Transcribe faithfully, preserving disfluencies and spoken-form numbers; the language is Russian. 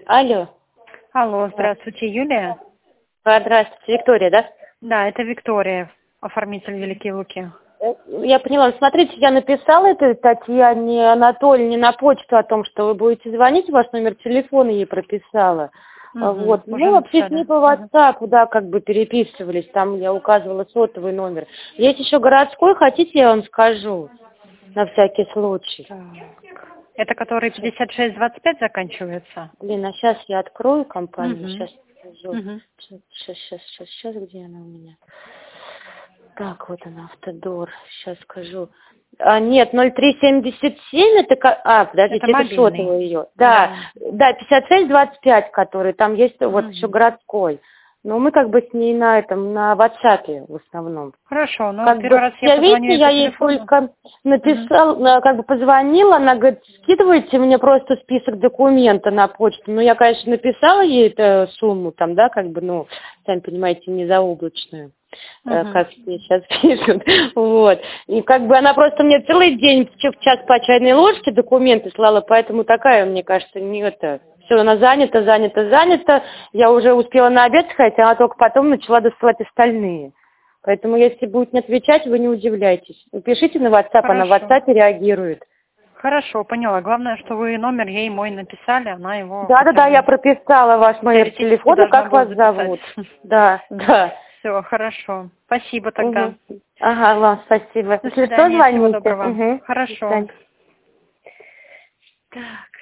Алло. Алло, здравствуйте, Юлия. А, Здравствуйте, Виктория, да? Да, это Виктория, оформитель Великие Луки. Э, Я поняла. Смотрите, я написала этой Татьяне Анатольевне на почту о том, что вы будете звонить, ваш номер телефона ей прописала. А, Угу, Вот. уже Ну, вообще с ней написали. по Угу. WhatsApp, да, как бы переписывались, там я указывала сотовый номер. Есть еще городской, хотите, я вам скажу, на всякий случай. Так. Это который пятьдесят шесть двадцать пять заканчивается? Блин, а сейчас я открою компанию, Угу. сейчас скажу. Угу. Сейчас, сейчас, сейчас, сейчас, где она у меня? Так, вот она, Автодор, сейчас скажу. А, нет, ноль три семьдесят семь, это... ка- А, Это подождите, это мобильный. сотовый ее. Да, да, пятьдесят шесть двадцать пять, который, там есть вот еще Угу. городской. Но мы как бы с ней на этом, на WhatsApp в основном. Хорошо, но Как первый бы, раз я я, позвоню видите, ей по я ей телефону. только Угу. написала, как бы позвонила, она говорит, скидывайте мне просто список документов на почту. Ну, я, конечно, написала ей эту сумму там, да, как бы, ну, сами понимаете, не заоблачную, э, Угу. как все сейчас пишут, вот. И как бы она просто мне целый день в ч- в час по чайной ложке документы слала, поэтому такая, мне кажется, не это... Все, она занята, занята, занята. Я уже успела на обед сходить, а она только потом начала доставать остальные. Поэтому, если будет не отвечать, вы не удивляйтесь. Пишите на WhatsApp, она в Хорошо. WhatsApp реагирует. Хорошо, поняла. Главное, что вы номер ей мой написали, она его хотя Да-да-да, я бы прописала ваш номер теоретически телефона, должна как была вас записать. зовут. Да, да. Все, хорошо. Спасибо тогда. Угу. Ага, вам спасибо. До Если что, свидания, всего звоните. доброго. Угу. До Хорошо. свидания. Так.